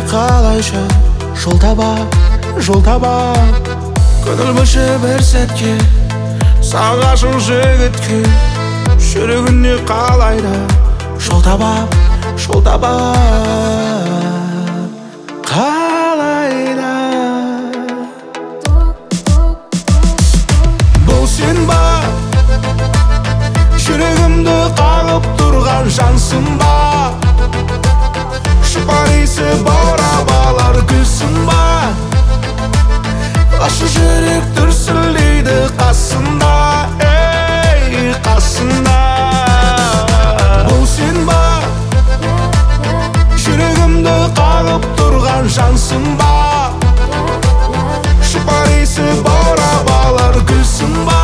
қалайша жол табам көңіл мүші бір сәтке сағашу жігітке жүрегіне қалайда жол табам қалайда. Бұл сен ба, жүрегімді қағып тұрған жансың ба, жұпар иісі баурап алар гүлсің ба, ашу жүрек дүрсілдейді қасында, ей қасында. Бұл сен ба, жүрегімді қағып тұрған жансың ба, жұпар иісі баурап алар гүлсің ба,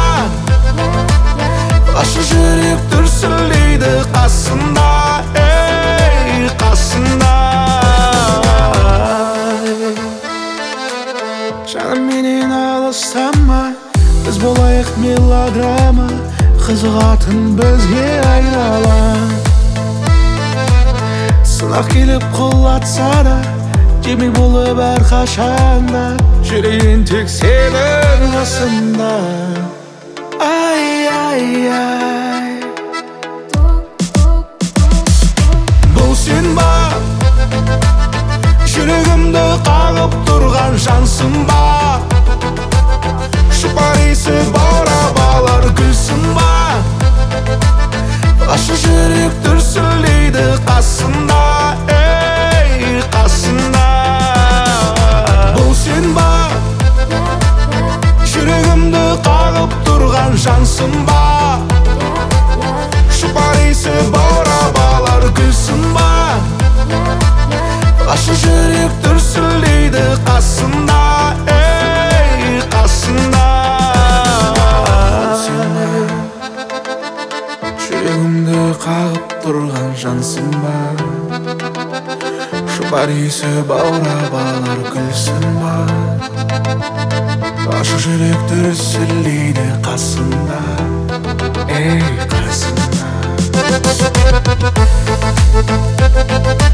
ашу жүрек дүрсілдейді қасында, ей қасында. Жаным менен алыстама, біз болайық мелодрама, қызығатын бізге айнала. Сынақ келіп құлатса да, демек болып әрқашанда, жүрейін тек сенің қасында. Ай, ай, ай. Бұл сен ба, жүрегімді қағып тұрған жансың ба, жұпар иісі баурап алар гүлсің ба, ашу жүрек дүрсілдейді қасында, ей қасында. Бұл сен ба, жүрегімді қағып тұрған жансың ба, жұпар иісі баурап алар гүлсің ба, ашу жүрек дүрсілдейді қасында, ей қасында. Жүрегімді қағып тұрған жансың ба, жұпар иісі баурап алар гүлсің ба, ашу жүрек дүрсілдейді қасында, ей қасында.